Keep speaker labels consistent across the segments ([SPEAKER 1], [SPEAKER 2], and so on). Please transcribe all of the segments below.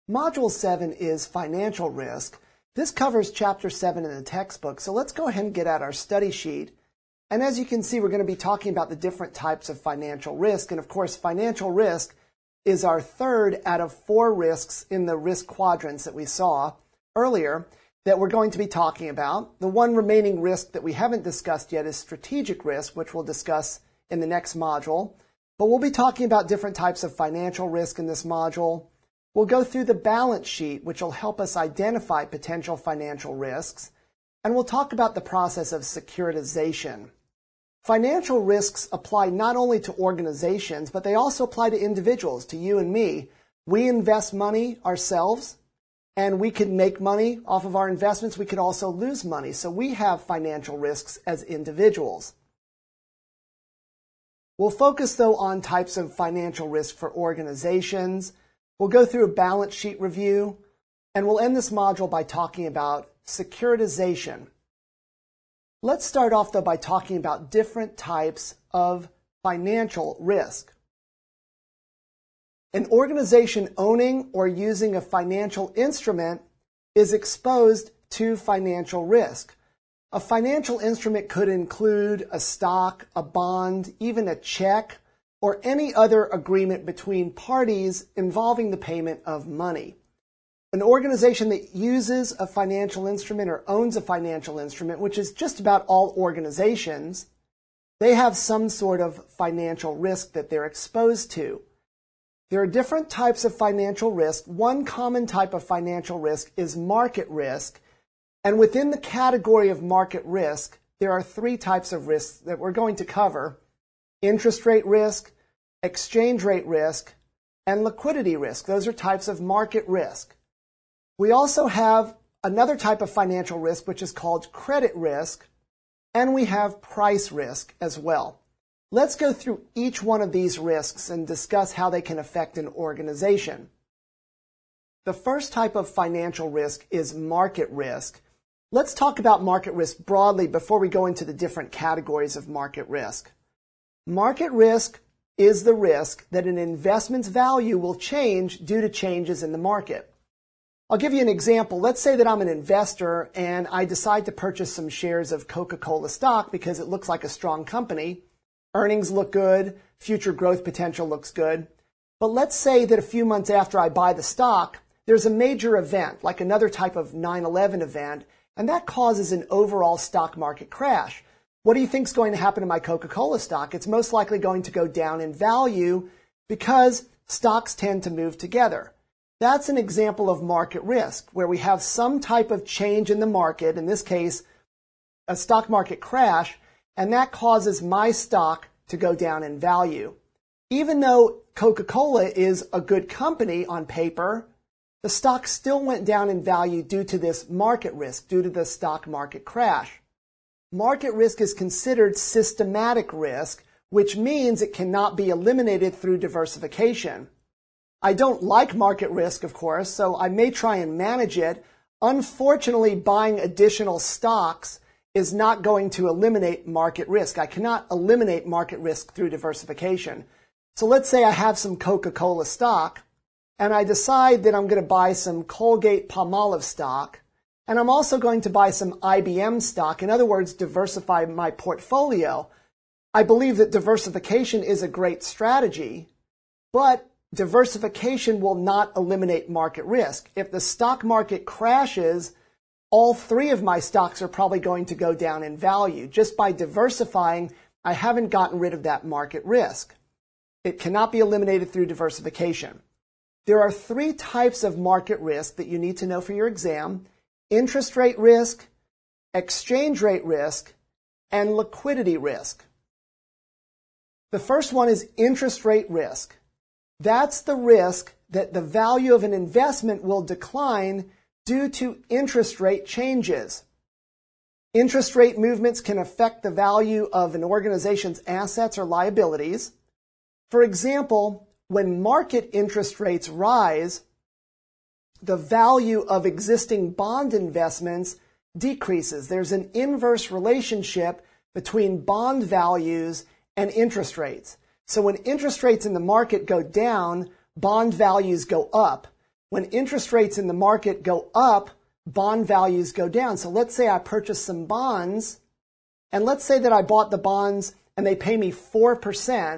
[SPEAKER 1] Module 7 is financial risk. This covers Chapter 7 in the textbook, so let's go ahead and get out our study sheet. And as you can see, we're going to be talking about the different types of financial risk. And of course, financial risk is our third out of 4 risks in the risk quadrants that we saw earlier that we're going to be talking about. The one remaining risk that we haven't discussed yet is strategic risk, which we'll discuss in the next module. But we'll be talking about different types of financial risk in this module. We'll go through the balance sheet, which will help us identify potential financial risks. And we'll talk about the process of securitization. Financial risks apply not only to organizations, but they also apply to individuals, to you and me. We invest money ourselves, and we could make money off of our investments. We could also lose money. So we have financial risks as individuals. We'll focus, though, on types of financial risk for organizations. We'll go through a balance sheet review, and we'll end this module by talking about securitization. Let's start off, though, by talking about different types of financial risk. An organization owning or using a financial instrument is exposed to financial risk. A financial instrument could include a stock, a bond, even a check, or any other agreement between parties involving the payment of money. An organization that uses a financial instrument or owns a financial instrument, which is just about all organizations, they have some sort of financial risk that they're exposed to. There are different types of financial risk. One common type of financial risk is market risk. And within the category of market risk, there are 3 types of risks that we're going to cover: interest rate risk, exchange rate risk, and liquidity risk. Those are types of market risk. We also have another type of financial risk, which is called credit risk, and we have price risk as well. Let's go through each one of these risks and discuss how they can affect an organization. The first type of financial risk is market risk. Let's talk about market risk broadly before we go into the different categories of market risk. Market risk is the risk that an investment's value will change due to changes in the market. I'll give you an example. Let's say that I'm an investor and I decide to purchase some shares of Coca-Cola stock because it looks like a strong company. Earnings look good, future growth potential looks good. But let's say that a few months after I buy the stock, there's a major event, like another type of 9/11 event, and that causes an overall stock market crash. What do you think is going to happen to my Coca-Cola stock? It's most likely going to go down in value because stocks tend to move together. That's an example of market risk, where we have some type of change in the market, in this case, a stock market crash, and that causes my stock to go down in value. Even though Coca-Cola is a good company on paper, the stock still went down in value due to this market risk, due to the stock market crash. Market risk is considered systematic risk, which means it cannot be eliminated through diversification. I don't like market risk, of course, so I may try and manage it. Unfortunately, buying additional stocks is not going to eliminate market risk. I cannot eliminate market risk through diversification. So let's say I have some Coca-Cola stock, and I decide that I'm going to buy some Colgate-Palmolive stock, and I'm also going to buy some IBM stock. In other words, diversify my portfolio. I believe that diversification is a great strategy, but diversification will not eliminate market risk. If the stock market crashes, all 3 of my stocks are probably going to go down in value. Just by diversifying, I haven't gotten rid of that market risk. It cannot be eliminated through diversification. There are 3 types of market risk that you need to know for your exam: interest rate risk, exchange rate risk, and liquidity risk. The first one is interest rate risk. That's the risk that the value of an investment will decline due to interest rate changes. Interest rate movements can affect the value of an organization's assets or liabilities. For example, when market interest rates rise, the value of existing bond investments decreases. There's an inverse relationship between bond values and interest rates. So when interest rates in the market go down, bond values go up. when interest rates in the market go up, bond values go down. So let's say I purchase some bonds, and let's say that I bought the bonds and they pay me 4%.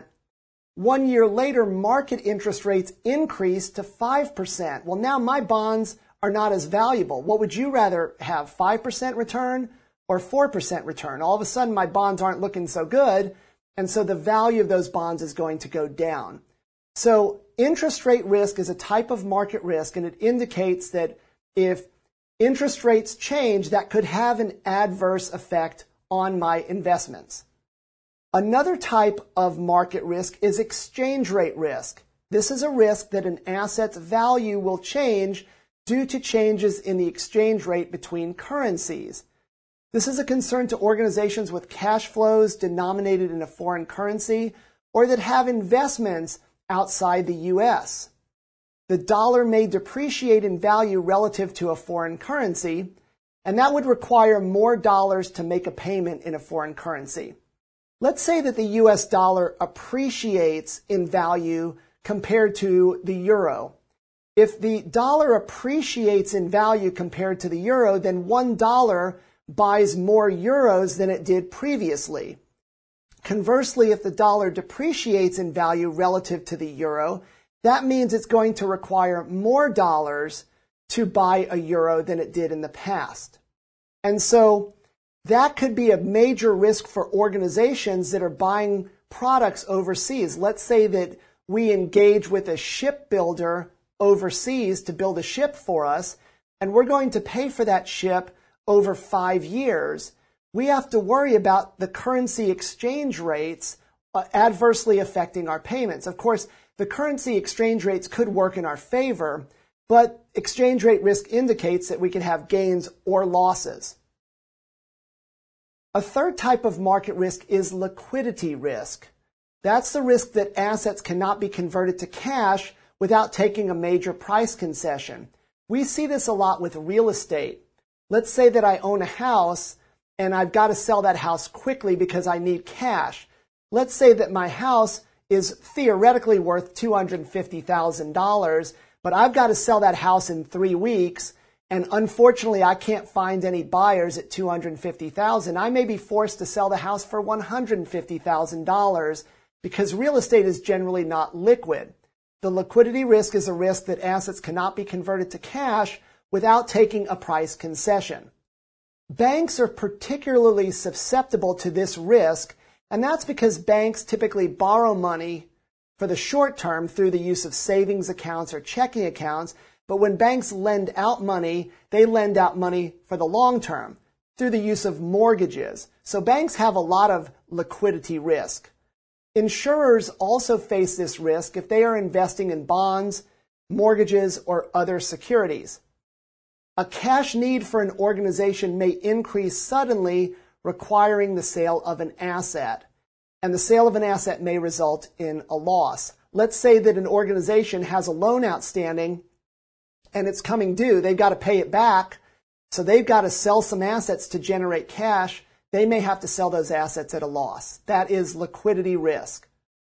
[SPEAKER 1] 1 year later, market interest rates increase to 5%. Well, now my bonds are not as valuable. What would you rather have, 5% return or 4% return? All of a sudden, my bonds aren't looking so good, and so the value of those bonds is going to go down. So interest rate risk is a type of market risk, and it indicates that if interest rates change, that could have an adverse effect on my investments. Another type of market risk is exchange rate risk. This is a risk that an asset's value will change due to changes in the exchange rate between currencies. This is a concern to organizations with cash flows denominated in a foreign currency or that have investments outside the U.S. The dollar may depreciate in value relative to a foreign currency, and that would require more dollars to make a payment in a foreign currency. Let's say that the U.S. dollar appreciates in value compared to the euro. If the dollar appreciates in value compared to the euro, then $1 buys more euros than it did previously. Conversely, if the dollar depreciates in value relative to the euro, that means it's going to require more dollars to buy a euro than it did in the past. And so that could be a major risk for organizations that are buying products overseas. Let's say that we engage with a shipbuilder overseas to build a ship for us, and we're going to pay for that ship over 5 years. We have to worry about the currency exchange rates adversely affecting our payments. Of course, the currency exchange rates could work in our favor, but exchange rate risk indicates that we can have gains or losses. A third type of market risk is liquidity risk. That's the risk that assets cannot be converted to cash without taking a major price concession. We see this a lot with real estate. Let's say that I own a house and I've got to sell that house quickly because I need cash. Let's say that my house is theoretically worth $250,000, but I've got to sell that house in 3 weeks, and unfortunately I can't find any buyers at $250,000. I may be forced to sell the house for $150,000 because real estate is generally not liquid. The liquidity risk is a risk that assets cannot be converted to cash without taking a price concession. Banks are particularly susceptible to this risk, and that's because banks typically borrow money for the short term through the use of savings accounts or checking accounts, but when banks lend out money, they lend out money for the long term through the use of mortgages. So banks have a lot of liquidity risk. Insurers also face this risk if they are investing in bonds, mortgages, or other securities. A cash need for an organization may increase suddenly, requiring the sale of an asset. And the sale of an asset may result in a loss. Let's say that an organization has a loan outstanding and it's coming due. They've got to pay it back, so they've got to sell some assets to generate cash. They may have to sell those assets at a loss. That is liquidity risk.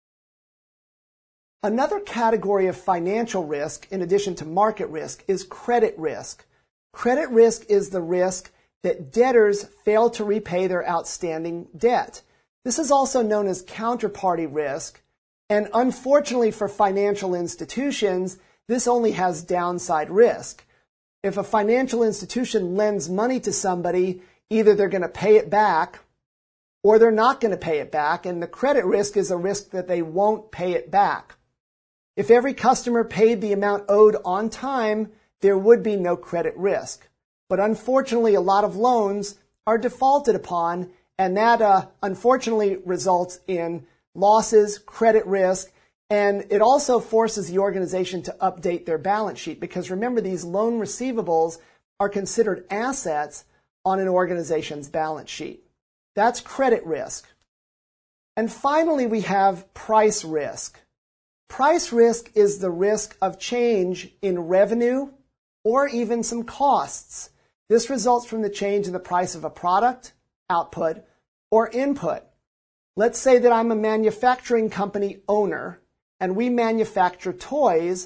[SPEAKER 1] Another category of financial risk, in addition to market risk, is credit risk. Credit risk is the risk that debtors fail to repay their outstanding debt. This is also known as counterparty risk, and unfortunately for financial institutions, this only has downside risk. If a financial institution lends money to somebody, either they're going to pay it back or they're not going to pay it back, and the credit risk is a risk that they won't pay it back. If every customer paid the amount owed on time, there would be no credit risk. But unfortunately, a lot of loans are defaulted upon, and that unfortunately results in losses, credit risk, and it also forces the organization to update their balance sheet, because remember, these loan receivables are considered assets on an organization's balance sheet. That's credit risk. And finally, we have price risk. Price risk is the risk of change in revenue or even some costs. This results from the change in the price of a product, output, or input. Let's say that I'm a manufacturing company owner and we manufacture toys,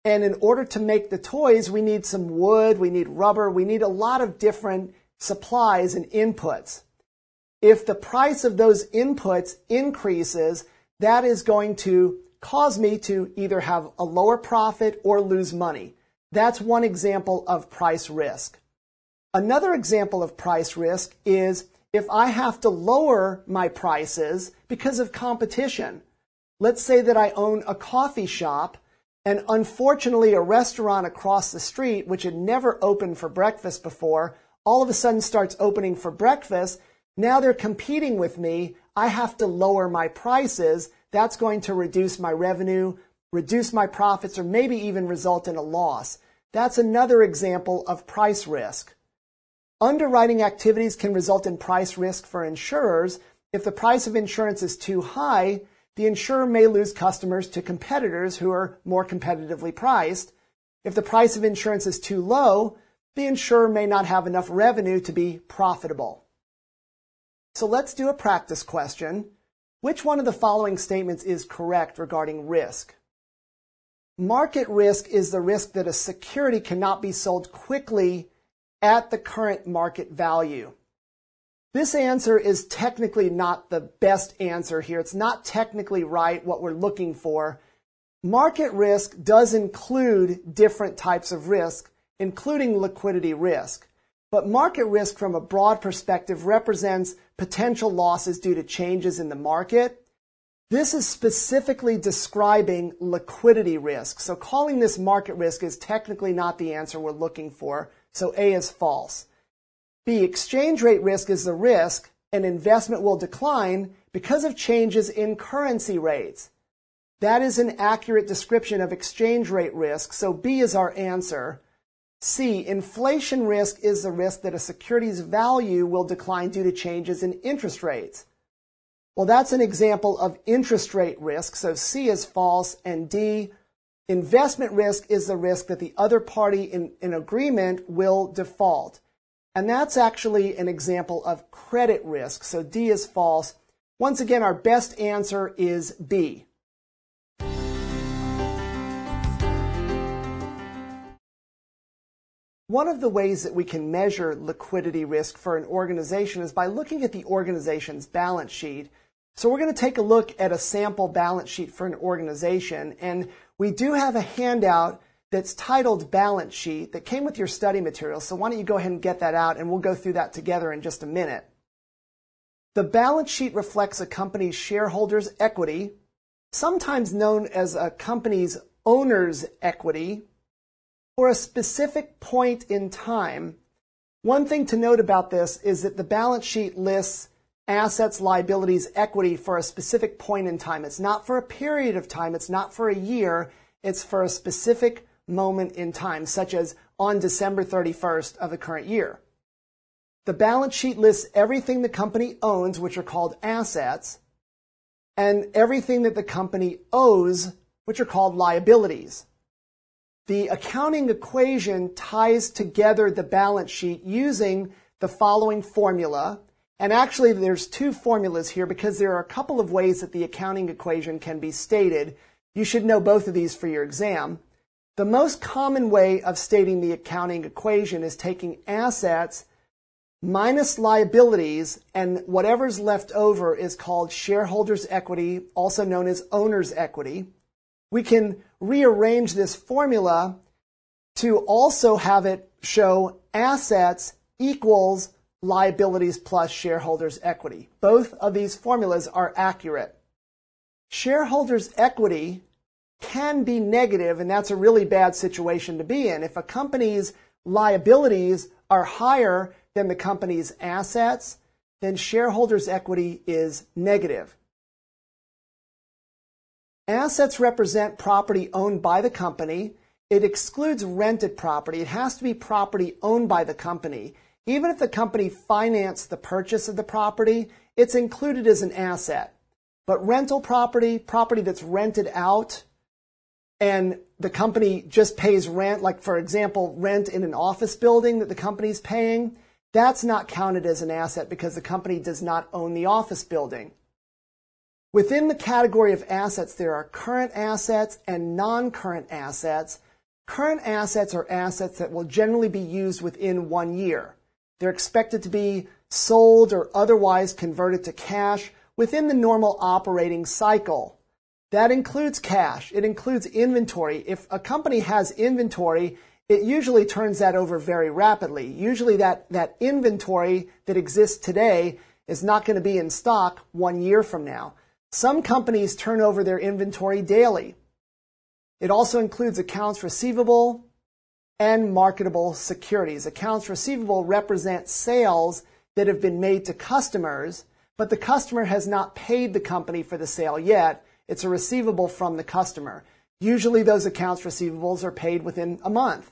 [SPEAKER 1] And in order to make the toys, we need some wood, we need rubber, we need a lot of different supplies and inputs. If the price of those inputs increases, that is going to cause me to either have a lower profit or lose money. That's one example of price risk. Another example of price risk is if I have to lower my prices because of competition. Let's say that I own a coffee shop, and unfortunately a restaurant across the street, which had never opened for breakfast before, all of a sudden starts opening for breakfast. Now they're competing with me. I have to lower my prices. That's going to reduce my revenue, reduce my profits, or maybe even result in a loss. That's another example of price risk. Underwriting activities can result in price risk for insurers. If the price of insurance is too high, the insurer may lose customers to competitors who are more competitively priced. If the price of insurance is too low, the insurer may not have enough revenue to be profitable. So let's do a practice question. Which one of the following statements is correct regarding risk? Market risk is the risk that a security cannot be sold quickly at the current market value. This answer is technically not the best answer here. It's not technically right what we're looking for. Market risk does include different types of risk, including liquidity risk. But market risk from a broad perspective represents potential losses due to changes in the market. This is specifically describing liquidity risk. So calling this market risk is technically not the answer we're looking for. So A is false. B, exchange rate risk is the risk an investment will decline because of changes in currency rates. That is an accurate description of exchange rate risk, so B is our answer. C, inflation risk is the risk that a security's value will decline due to changes in interest rates. Well, that's an example of interest rate risk, so C is false, and D, investment risk is the risk that the other party in agreement will default. And that's actually an example of credit risk. So D is false. Once again, our best answer is B. One of the ways that we can measure liquidity risk for an organization is by looking at the organization's balance sheet. So we're going to take a look at a sample balance sheet for an organization. And we do have a handout that's titled Balance Sheet that came with your study materials. So why don't you go ahead and get that out, and we'll go through that together in just a minute. The balance sheet reflects a company's shareholders' equity, sometimes known as a company's owner's equity, for a specific point in time. One thing to note about this is that the balance sheet lists assets, liabilities, equity for a specific point in time. It's not for a period of time. It's not for a year. It's for a specific moment in time, such as on December 31st of the current year. The balance sheet lists everything the company owns, which are called assets, and everything that the company owes, which are called liabilities. The accounting equation ties together the balance sheet using the following formula. And actually, there's two formulas here because there are a couple of ways that the accounting equation can be stated. You should know both of these for your exam. The most common way of stating the accounting equation is taking assets minus liabilities, and whatever's left over is called shareholders' equity, also known as owner's equity. We can rearrange this formula to also have it show assets equals liabilities plus shareholders' equity. Both of these formulas are accurate. Shareholders' equity can be negative, and that's a really bad situation to be in. If a company's liabilities are higher than the company's assets, then shareholders' equity is negative. Assets represent property owned by the company. It excludes rented property. It has to be property owned by the company. Even if the company financed the purchase of the property, it's included as an asset. But rental property, property that's rented out, and the company just pays rent, like for example, rent in an office building that the company's paying, that's not counted as an asset because the company does not own the office building. Within the category of assets, there are current assets and non-current assets. Current assets are assets that will generally be used within 1 year. They're expected to be sold or otherwise converted to cash within the normal operating cycle. That includes cash. It includes inventory. If a company has inventory, it usually turns that over very rapidly. Usually that inventory that exists today is not going to be in stock 1 year from now. Some companies turn over their inventory daily. It also includes accounts receivable and marketable securities. Accounts receivable represent sales that have been made to customers, but the customer has not paid the company for the sale yet. It's a receivable from the customer. Usually those accounts receivables are paid within a month.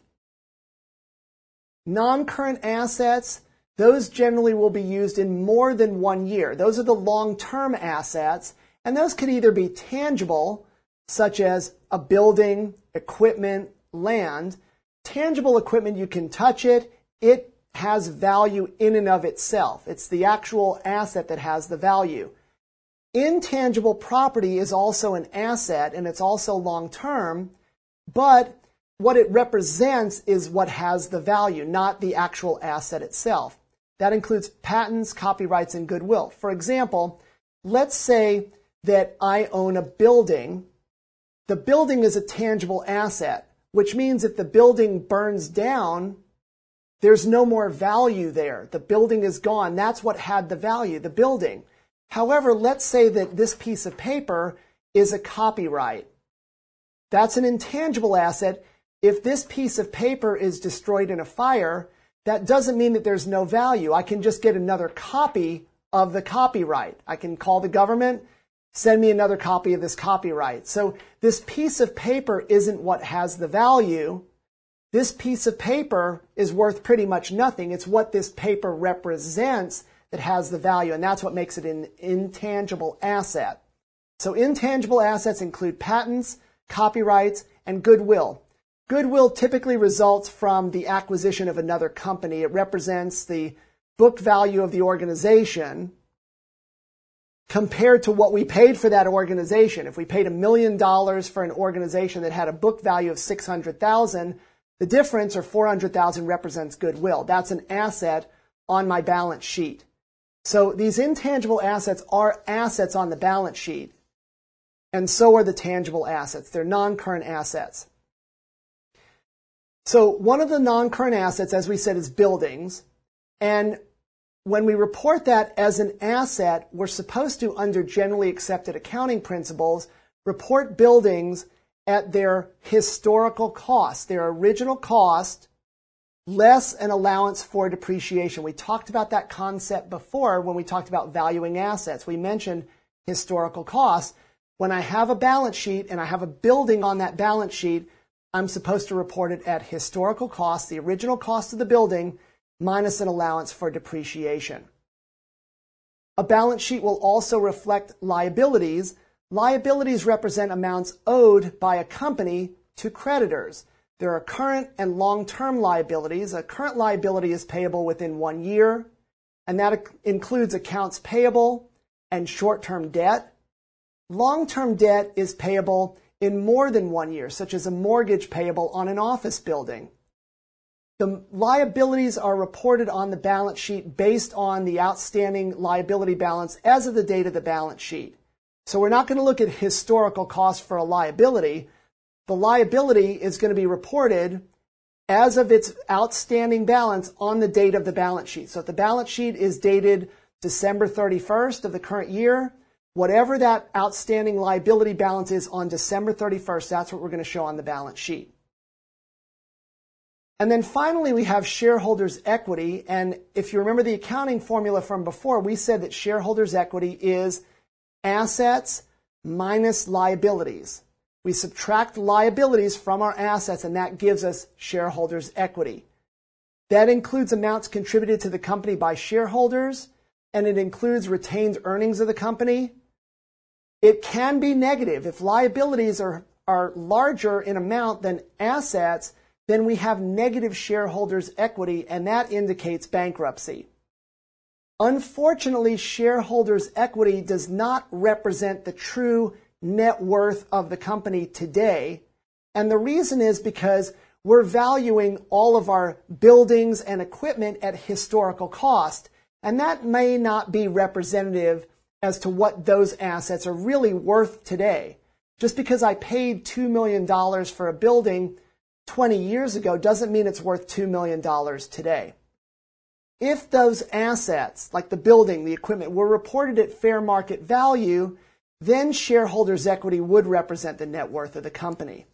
[SPEAKER 1] Non-current assets, those generally will be used in more than 1 year. Those are the long-term assets, and those could either be tangible, such as a building, equipment, land. Tangible equipment, you can touch it. It has value in and of itself. It's the actual asset that has the value. Intangible property is also an asset, and it's also long-term, but what it represents is what has the value, not the actual asset itself. That includes patents, copyrights, and goodwill. For example, let's say that I own a building. The building is a tangible asset, which means if the building burns down, there's no more value there. The building is gone. That's what had the value, the building. However, let's say that this piece of paper is a copyright. That's an intangible asset. If this piece of paper is destroyed in a fire, that doesn't mean that there's no value. I can just get another copy of the copyright. I can call the government, send me another copy of this copyright. So this piece of paper isn't what has the value. This piece of paper is worth pretty much nothing. It's what this paper represents that has the value, and that's what makes it an intangible asset. So intangible assets include patents, copyrights, and goodwill. Goodwill typically results from the acquisition of another company. It represents the book value of the organization compared to what we paid for that organization. If we paid $1 million for an organization that had a book value of $600,000, the difference, or $400,000, represents goodwill. That's an asset on my balance sheet. So these intangible assets are assets on the balance sheet, and so are the tangible assets. They're non-current assets. So one of the non-current assets, as we said, is buildings. And when we report that as an asset, we're supposed to, under generally accepted accounting principles, report buildings at their historical cost, their original cost, less an allowance for depreciation. We talked about that concept before when we talked about valuing assets. We mentioned historical costs. When I have a balance sheet and I have a building on that balance sheet, I'm supposed to report it at historical cost, the original cost of the building, minus an allowance for depreciation. A balance sheet will also reflect liabilities. Liabilities represent amounts owed by a company to creditors. There are current and long-term liabilities. A current liability is payable within 1 year, and that includes accounts payable and short-term debt. Long-term debt is payable in more than 1 year, such as a mortgage payable on an office building. The liabilities are reported on the balance sheet based on the outstanding liability balance as of the date of the balance sheet. So we're not going to look at historical costs for a liability. The liability is going to be reported as of its outstanding balance on the date of the balance sheet. So if the balance sheet is dated December 31st of the current year, whatever that outstanding liability balance is on December 31st, that's what we're going to show on the balance sheet. And then finally, we have shareholders' equity. And if you remember the accounting formula from before, we said that shareholders' equity is assets minus liabilities. We subtract liabilities from our assets, and that gives us shareholders' equity. That includes amounts contributed to the company by shareholders, and it includes retained earnings of the company. It can be negative. If liabilities are larger in amount than assets, then we have negative shareholders' equity, and that indicates bankruptcy. Unfortunately, shareholders' equity does not represent the true net worth of the company today. And the reason is because we're valuing all of our buildings and equipment at historical cost. And that may not be representative as to what those assets are really worth today. Just because I paid $2 million for a building 20 years ago doesn't mean it's worth $2 million today. If those assets, like the building, the equipment, were reported at fair market value, then shareholders' equity would represent the net worth of the company.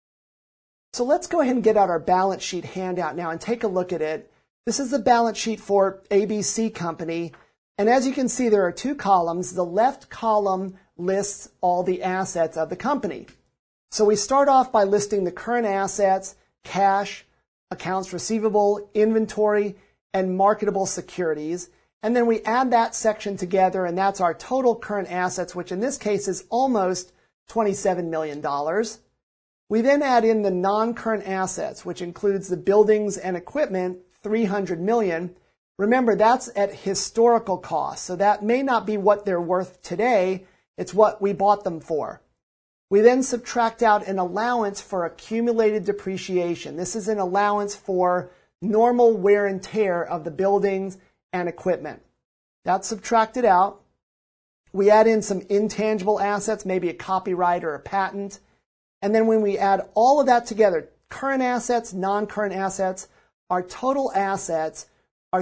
[SPEAKER 1] So let's go ahead and get out our balance sheet handout now and take a look at it. This is the balance sheet for ABC Company. And as you can see, there are two columns. The left column lists all the assets of the company. So we start off by listing the current assets, cash, accounts receivable, inventory, and marketable securities. And then we add that section together, and that's our total current assets, which in this case is almost $27 million. We then add in the non-current assets, which includes the buildings and equipment, $300 million. Remember, that's at historical cost, so that may not be what they're worth today. It's what we bought them for. We then subtract out an allowance for accumulated depreciation. This is an allowance for normal wear and tear of the buildings and equipment. That's subtracted out. We add in some intangible assets, maybe a copyright or a patent. And then when we add all of that together, current assets, non-current assets, our total assets are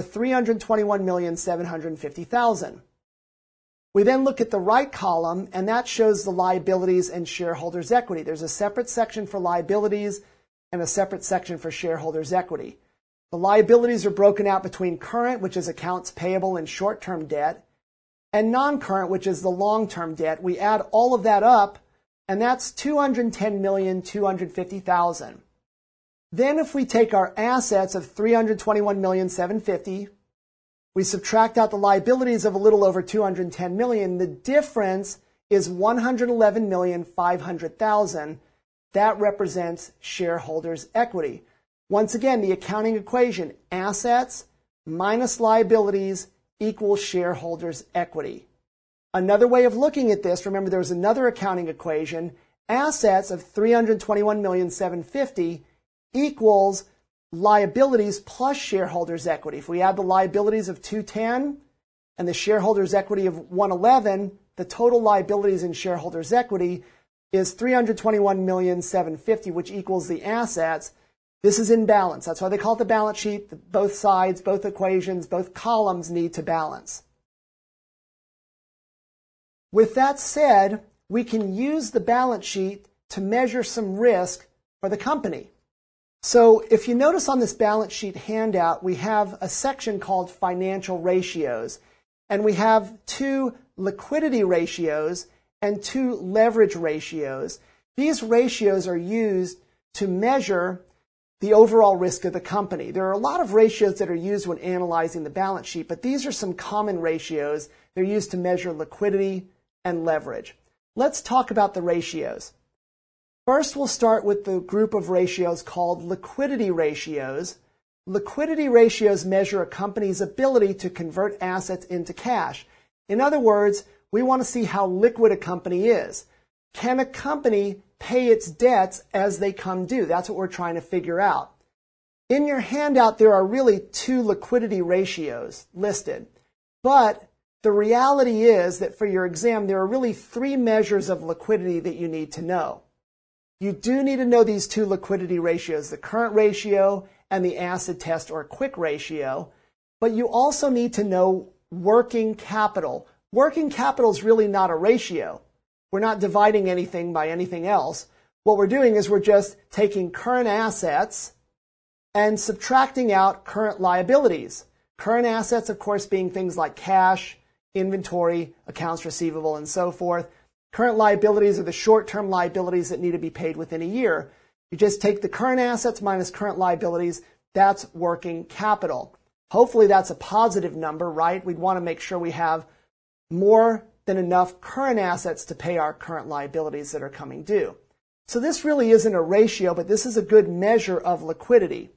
[SPEAKER 1] $321,750,000. We then look at the right column, and that shows the liabilities and shareholders' equity. There's a separate section for liabilities and a separate section for shareholders' equity. The liabilities are broken out between current, which is accounts payable and short-term debt, and non-current, which is the long-term debt. We add all of that up, and that's $210,250,000. Then if we take our assets of $321,750,000, we subtract out the liabilities of a little over $210 million, the difference is $111,500,000. That represents shareholders' equity. Once again, the accounting equation, assets minus liabilities equals shareholders' equity. Another way of looking at this, remember there was another accounting equation, assets of $321,750,000 equals liabilities plus shareholders' equity. If we add the liabilities of $210 and the shareholders' equity of $111, the total liabilities and shareholders' equity is $321,750,000, which equals the assets. This is in balance. That's why they call it the balance sheet. Both sides, both equations, both columns need to balance. With that said, we can use the balance sheet to measure some risk for the company. So if you notice on this balance sheet handout, we have a section called financial ratios, and we have two liquidity ratios and two leverage ratios. These ratios are used to measure the overall risk of the company. There are a lot of ratios that are used when analyzing the balance sheet, but these are some common ratios. They're used to measure liquidity and leverage. Let's talk about the ratios. First, we'll start with the group of ratios called liquidity ratios. Liquidity ratios measure a company's ability to convert assets into cash. In other words, we want to see how liquid a company is. Can a company pay its debts as they come due? That's what we're trying to figure out. In your handout, there are really two liquidity ratios listed. But the reality is that for your exam, there are really three measures of liquidity that you need to know. You do need to know these two liquidity ratios, the current ratio and the acid test or quick ratio. But you also need to know working capital. Working capital is really not a ratio. We're not dividing anything by anything else. What we're doing is we're just taking current assets and subtracting out current liabilities. Current assets, of course, being things like cash, inventory, accounts receivable, and so forth. Current liabilities are the short-term liabilities that need to be paid within a year. You just take the current assets minus current liabilities. That's working capital. Hopefully that's a positive number, right? We'd want to make sure we have more than enough current assets to pay our current liabilities that are coming due. So this really isn't a ratio, but this is a good measure of liquidity.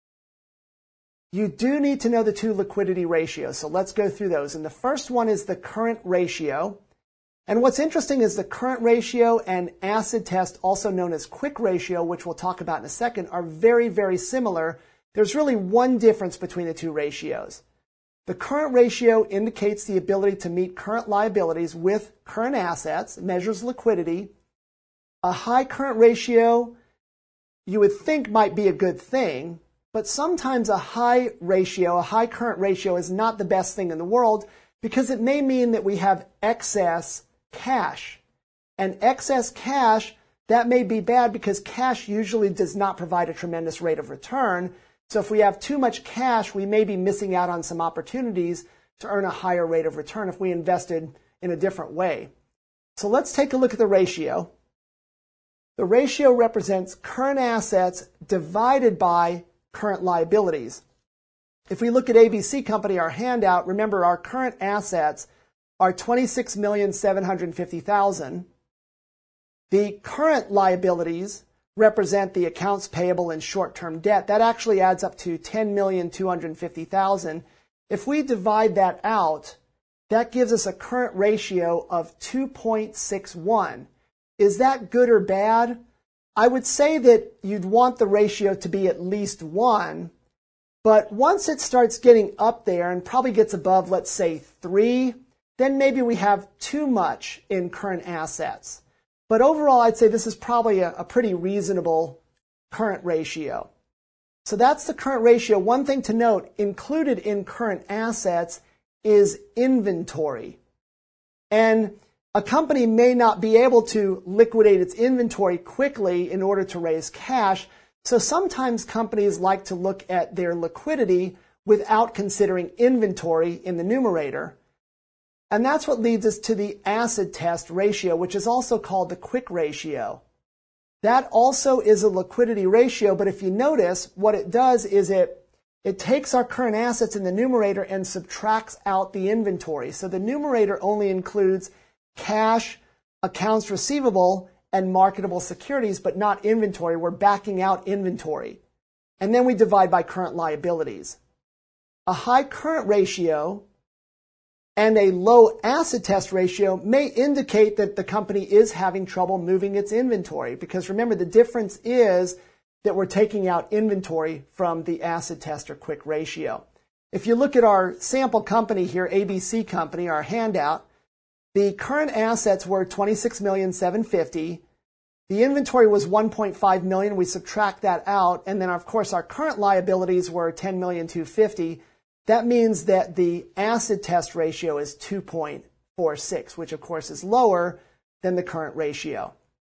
[SPEAKER 1] You do need to know the two liquidity ratios, so let's go through those. And the first one is the current ratio. And what's interesting is the current ratio and acid test, also known as quick ratio, which we'll talk about in a second, are very, very similar. There's really one difference between the two ratios. The current ratio indicates the ability to meet current liabilities with current assets, measures liquidity. A high current ratio, you would think might be a good thing, but sometimes a high current ratio is not the best thing in the world because it may mean that we have excess cash. And excess cash, that may be bad because cash usually does not provide a tremendous rate of return. So if we have too much cash, we may be missing out on some opportunities to earn a higher rate of return if we invested in a different way. So let's take a look at the ratio. The ratio represents current assets divided by current liabilities. If we look at ABC Company, our handout, remember our current assets are $26,750,000. The current liabilities represent the accounts payable and short-term debt. That actually adds up to $10,250,000. If we divide that out, that gives us a current ratio of 2.61. Is that good or bad? I would say that you'd want the ratio to be at least 1, but once it starts getting up there and probably gets above, let's say, 3, then maybe we have too much in current assets. But overall, I'd say this is probably a pretty reasonable current ratio. So that's the current ratio. One thing to note, included in current assets is inventory. And a company may not be able to liquidate its inventory quickly in order to raise cash. So sometimes companies like to look at their liquidity without considering inventory in the numerator. And that's what leads us to the acid test ratio, which is also called the quick ratio. That also is a liquidity ratio, but if you notice, what it does is it takes our current assets in the numerator and subtracts out the inventory. So the numerator only includes cash, accounts receivable, and marketable securities, but not inventory. We're backing out inventory. And then we divide by current liabilities. A high current ratio and a low acid test ratio may indicate that the company is having trouble moving its inventory, because remember, the difference is that we're taking out inventory from the acid test or quick ratio. If you look at our sample company here, ABC Company, our handout, the current assets were $26,750,000. The inventory was $1.5 million. We subtract that out, and then of course our current liabilities were $10,250,000. That means that the acid test ratio is 2.46, which of course is lower than the current ratio.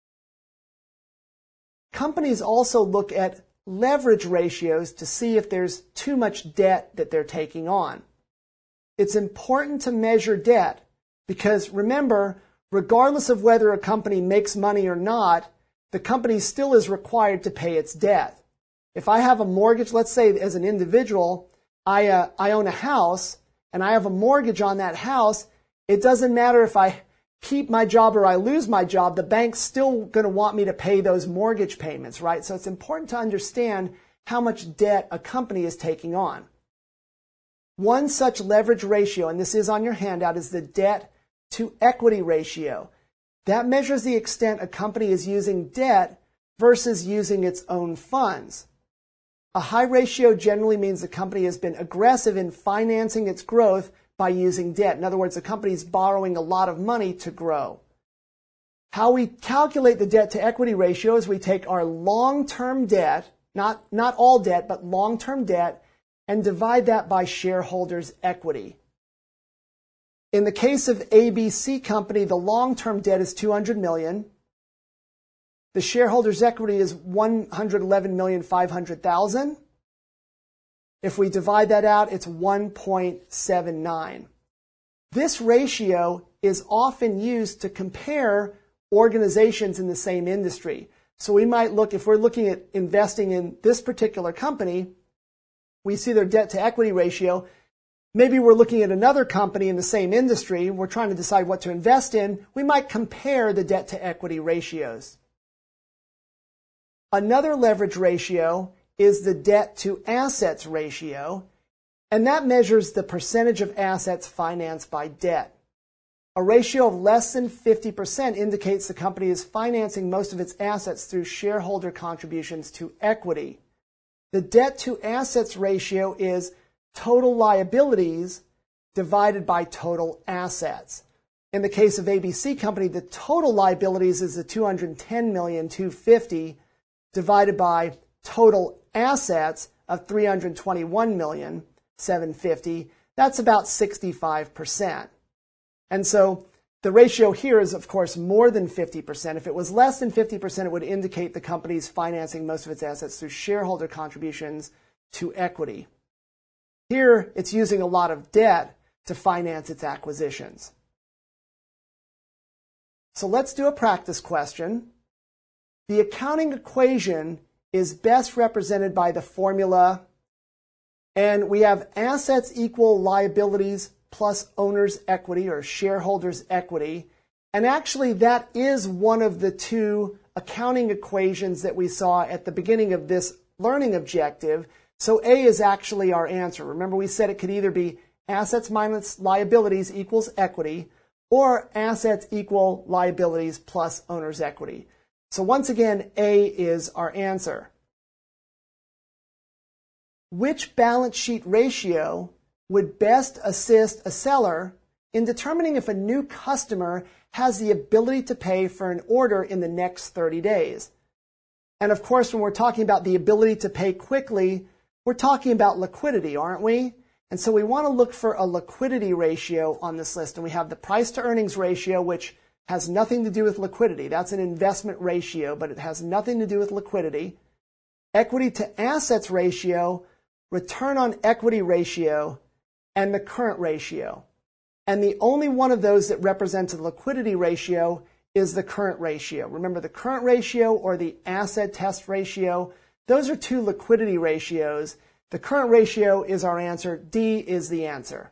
[SPEAKER 1] Companies also look at leverage ratios to see if there's too much debt that they're taking on. It's important to measure debt because remember, regardless of whether a company makes money or not, the company still is required to pay its debt. If I have a mortgage, let's say as an individual, I own a house and I have a mortgage on that house, it doesn't matter if I keep my job or I lose my job, the bank's still going to want me to pay those mortgage payments, right? So it's important to understand how much debt a company is taking on. One such leverage ratio, and this is on your handout, is the debt to equity ratio. That measures the extent a company is using debt versus using its own funds. A high ratio generally means the company has been aggressive in financing its growth by using debt. In other words, the company is borrowing a lot of money to grow. How we calculate the debt to equity ratio is we take our long-term debt, not all debt, but long-term debt, and divide that by shareholders' equity. In the case of ABC Company, the long-term debt is $200 million. The shareholders' equity is $111,500,000. If we divide that out, it's 1.79. This ratio is often used to compare organizations in the same industry. So we might look, if we're looking at investing in this particular company, we see their debt to equity ratio. Maybe we're looking at another company in the same industry. We're trying to decide what to invest in. We might compare the debt to equity ratios. Another leverage ratio is the debt to assets ratio, and that measures the percentage of assets financed by debt. A ratio of less than 50% indicates the company is financing most of its assets through shareholder contributions to equity. The debt to assets ratio is total liabilities divided by total assets. In the case of ABC Company, the total liabilities is the $210,250,000 divided by total assets of $321,750,000. That's about 65%. And so the ratio here is, of course, more than 50%. If it was less than 50%, it would indicate the company's financing most of its assets through shareholder contributions to equity. Here, it's using a lot of debt to finance its acquisitions. So let's do a practice question. The accounting equation is best represented by the formula, and we have assets equal liabilities plus owner's equity or shareholder's equity. And actually, that is one of the two accounting equations that we saw at the beginning of this learning objective. So A is actually our answer. Remember, we said it could either be assets minus liabilities equals equity, or assets equal liabilities plus owner's equity. So once again, A is our answer. Which balance sheet ratio would best assist a seller in determining if a new customer has the ability to pay for an order in the next 30 days? And of course, when we're talking about the ability to pay quickly, we're talking about liquidity, aren't we? And so we want to look for a liquidity ratio on this list. And we have the price to earnings ratio, which has nothing to do with liquidity. That's an investment ratio, but it has nothing to do with liquidity. Equity to assets ratio, return on equity ratio, and the current ratio. And the only one of those that represents a liquidity ratio is the current ratio. Remember, the current ratio or the asset test ratio, those are two liquidity ratios. The current ratio is our answer. D is the answer.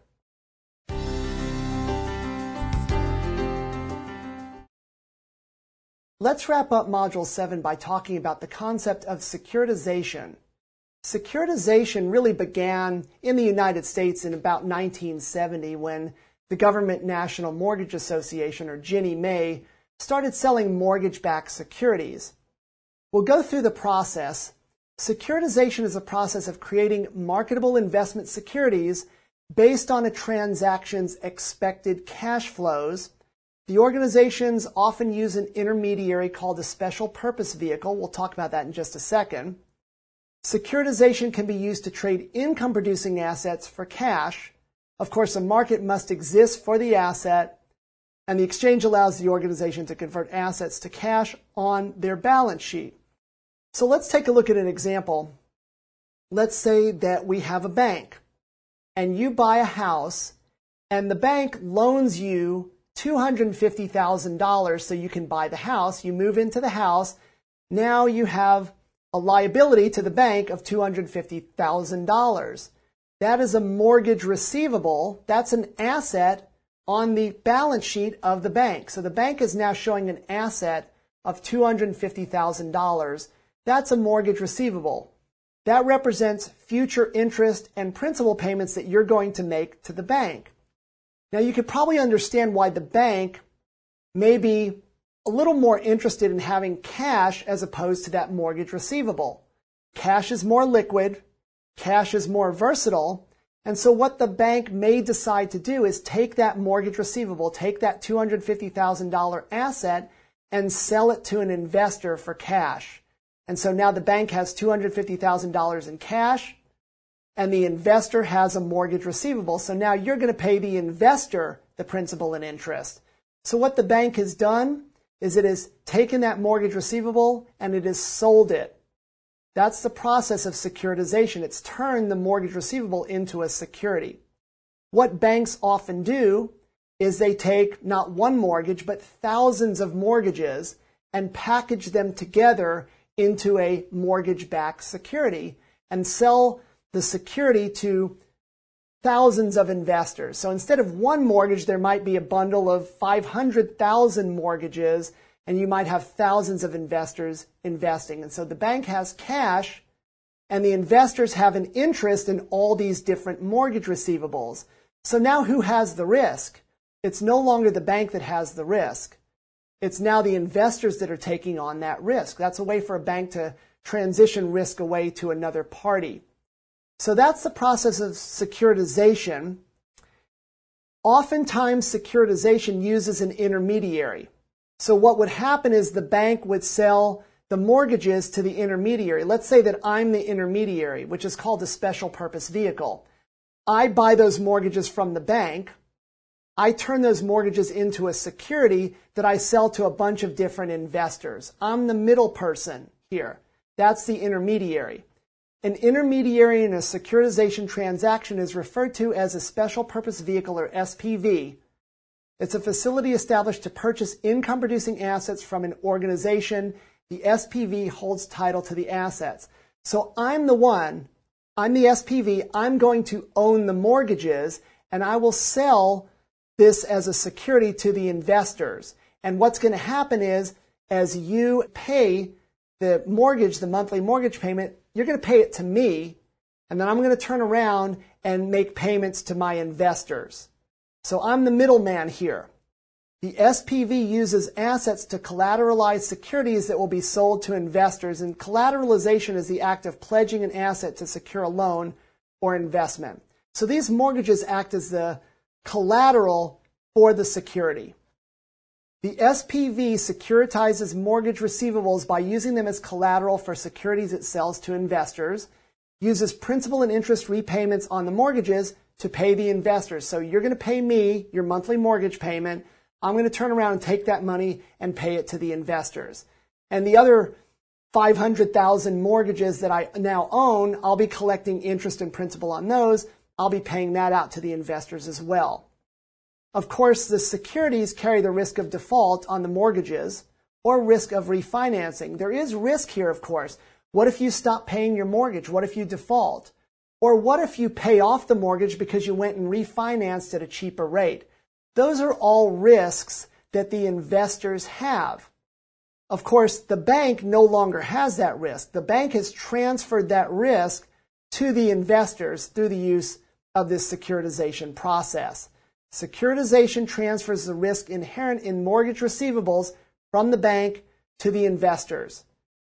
[SPEAKER 1] Let's wrap up Module 7 by talking about the concept of securitization. Securitization really began in the United States in about 1970 when the Government National Mortgage Association, or Ginnie Mae, started selling mortgage-backed securities. We'll go through the process. Securitization is a process of creating marketable investment securities based on a transaction's expected cash flows. The organizations often use an intermediary called a special purpose vehicle. We'll talk about that in just a second. Securitization can be used to trade income-producing assets for cash. Of course, a market must exist for the asset, and the exchange allows the organization to convert assets to cash on their balance sheet. So let's take a look at an example. Let's say that we have a bank, and you buy a house, and the bank loans you $250,000 so you can buy the house. You move into the house. Now you have a liability to the bank of $250,000. That is a mortgage receivable. That's an asset on the balance sheet of the bank. So the bank is now showing an asset of $250,000. That's a mortgage receivable. That represents future interest and principal payments that you're going to make to the bank. Now, you could probably understand why the bank may be a little more interested in having cash as opposed to that mortgage receivable. Cash is more liquid, cash is more versatile, and so what the bank may decide to do is take that mortgage receivable, take that $250,000 asset, and sell it to an investor for cash. And so now the bank has $250,000 in cash, and the investor has a mortgage receivable. So now you're going to pay the investor the principal and interest. So what the bank has done is it has taken that mortgage receivable and it has sold it. That's the process of securitization. It's turned the mortgage receivable into a security. What banks often do is they take not one mortgage, but thousands of mortgages and package them together into a mortgage-backed security and sell the security to thousands of investors. So instead of one mortgage, there might be a bundle of 500,000 mortgages, and you might have thousands of investors investing. And so the bank has cash, and the investors have an interest in all these different mortgage receivables. So now who has the risk? It's no longer the bank that has the risk. It's now the investors that are taking on that risk. That's a way for a bank to transition risk away to another party. So that's the process of securitization. Oftentimes, securitization uses an intermediary. So what would happen is the bank would sell the mortgages to the intermediary. Let's say that I'm the intermediary, which is called a special purpose vehicle. I buy those mortgages from the bank. I turn those mortgages into a security that I sell to a bunch of different investors. I'm the middle person here. That's the intermediary. An intermediary in a securitization transaction is referred to as a special purpose vehicle, or SPV. It's a facility established to purchase income-producing assets from an organization. The SPV holds title to the assets. So I'm the SPV. I'm going to own the mortgages, and I will sell this as a security to the investors. And what's going to happen is, as you pay the mortgage, the monthly mortgage payment, you're going to pay it to me, and then I'm going to turn around and make payments to my investors. So I'm the middleman here. The SPV uses assets to collateralize securities that will be sold to investors, and collateralization is the act of pledging an asset to secure a loan or investment. So these mortgages act as the collateral for the security. The SPV securitizes mortgage receivables by using them as collateral for securities it sells to investors, uses principal and interest repayments on the mortgages to pay the investors. So you're going to pay me your monthly mortgage payment. I'm going to turn around and take that money and pay it to the investors. And the other 500,000 mortgages that I now own, I'll be collecting interest and principal on those. I'll be paying that out to the investors as well. Of course, the securities carry the risk of default on the mortgages or risk of refinancing. There is risk here, of course. What if you stop paying your mortgage? What if you default? Or what if you pay off the mortgage because you went and refinanced at a cheaper rate? Those are all risks that the investors have. Of course, the bank no longer has that risk. The bank has transferred that risk to the investors through the use of this securitization process. Securitization transfers the risk inherent in mortgage receivables from the bank to the investors.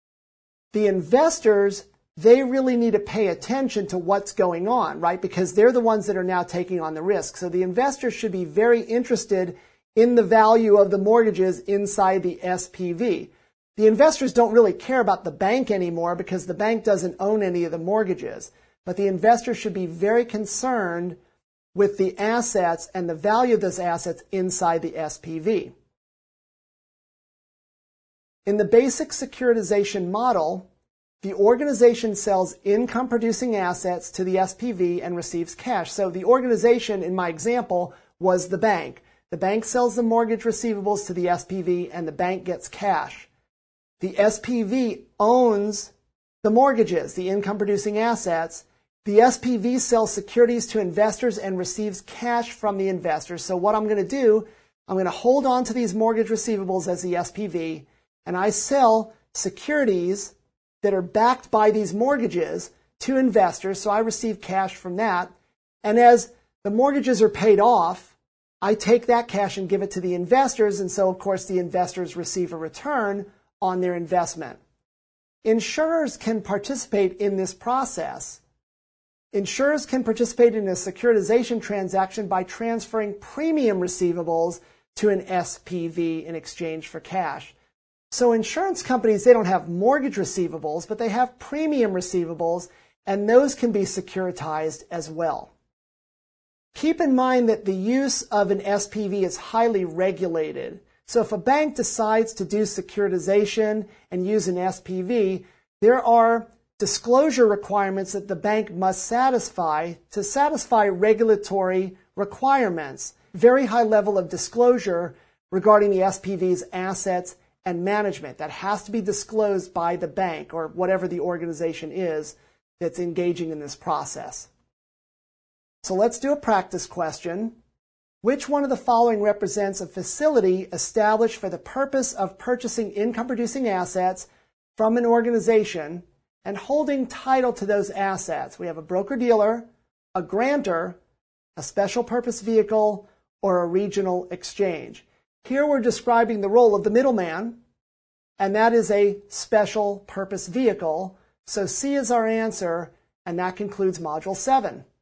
[SPEAKER 1] The investors, they really need to pay attention to what's going on, right? Because they're the ones that are now taking on the risk. So the investors should be very interested in the value of the mortgages inside the SPV. The investors don't really care about the bank anymore because the bank doesn't own any of the mortgages. But the investors should be very concerned with the assets and the value of those assets inside the SPV. In the basic securitization model, the organization sells income-producing assets to the SPV and receives cash. So the organization, in my example, was the bank. The bank sells the mortgage receivables to the SPV, and the bank gets cash. The SPV owns the mortgages, the income-producing assets. The SPV sells securities to investors and receives cash from the investors. So what I'm going to do, I'm going to hold on to these mortgage receivables as the SPV, and I sell securities that are backed by these mortgages to investors. So I receive cash from that. And as the mortgages are paid off, I take that cash and give it to the investors. And so, of course, the investors receive a return on their investment. Insurers can participate in this process. Insurers can participate in a securitization transaction by transferring premium receivables to an SPV in exchange for cash. So insurance companies, they don't have mortgage receivables, but they have premium receivables, and those can be securitized as well. Keep in mind that the use of an SPV is highly regulated. So if a bank decides to do securitization and use an SPV, there are disclosure requirements that the bank must satisfy to satisfy regulatory requirements. Very high level of disclosure regarding the SPV's assets and management. That has to be disclosed by the bank or whatever the organization is that's engaging in this process. So let's do a practice question. Which one of the following represents a facility established for the purpose of purchasing income-producing assets from an organization and holding title to those assets? We have a broker-dealer, a grantor, a special purpose vehicle, or a regional exchange. Here we're describing the role of the middleman, and that is a special purpose vehicle. So C is our answer, and that concludes Module 7.